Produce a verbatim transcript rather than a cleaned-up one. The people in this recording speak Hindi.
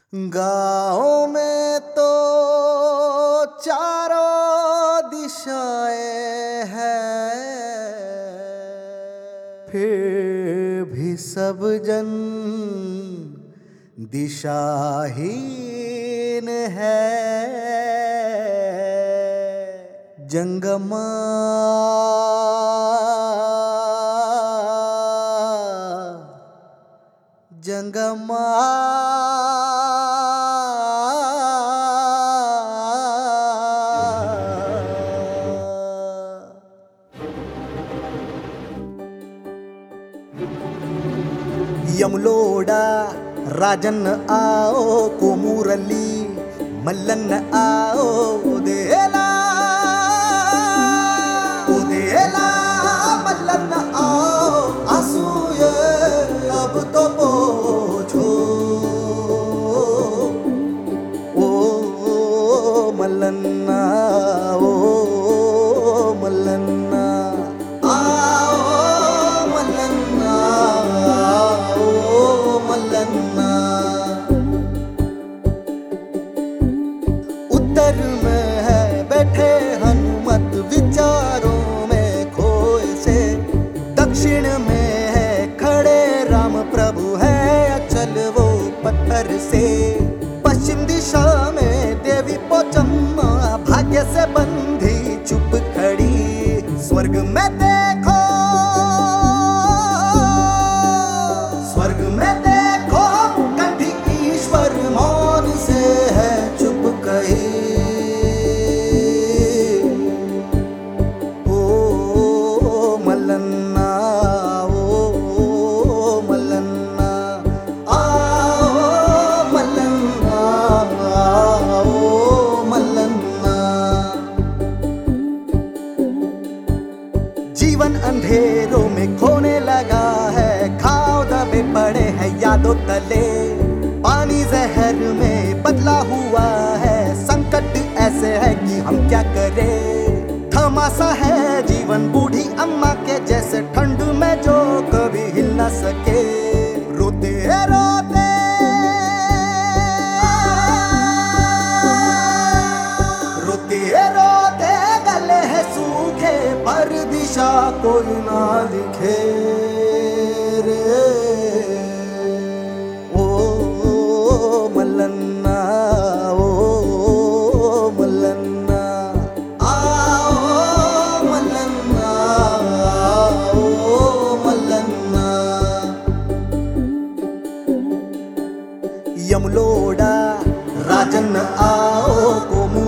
गाँव में तो चारों दिशाएं हैं, फिर भी सब जन दिशाहीन है। जंगमा जंगमा यमलोड़ा राजन आओ कोमुरली मल्लन आओ उदेला उदेला मल्लन आओ आंसू अब तो पोछो ओ मल्लन्ना ओ मल्लन्ना उत्तर में है बैठे हनुमत विचारों में खोए से, दक्षिण में है खड़े राम प्रभु है अचल वो पत्थर से, पश्चिम दिशा में देवी पोचम्मा भाग्य से बंधी चुप खड़ी। स्वर्ग में देखो स्वर्ग में देखो कंठी ईश्वर मौन से है चुप कही। ओ मल्लन्ना ओ मल्लन्ना आओ मल्लन्ना आओ मल्लन्ना। जीवन अंधेरों में खोने लगा है, खाओ दबे पड़े हैं यादों तले, पानी जहर में बदला हुआ है, संकट ऐसे है कि हम क्या करें। थमासा है जीवन बूढ़ी अम्मा के जैसे ठंड में जो कभी हिल न सके। रोते रोते रोते रोते गले हैं सूखे पर दिशा कोई ना दिखे रे। ओ मल्लन्ना ओ मल्लन्ना आओ मल्लन्ना आओ मल्लन्ना। यमलोड़ा राजन आओ कोमु